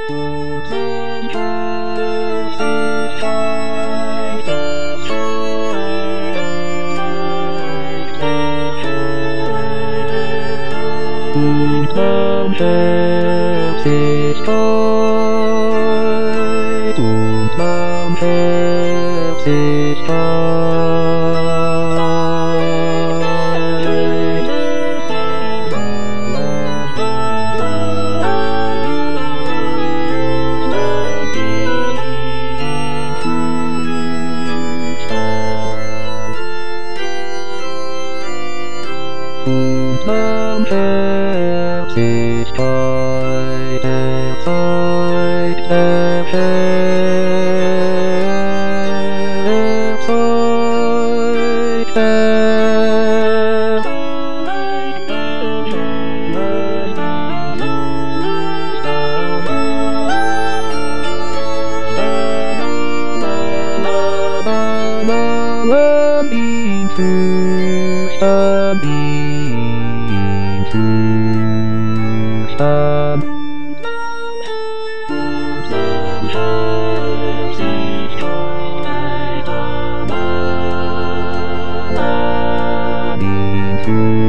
Und man hält sich weit, und man hält sich weit. Und man hält sich bei der Zeit der Zeit der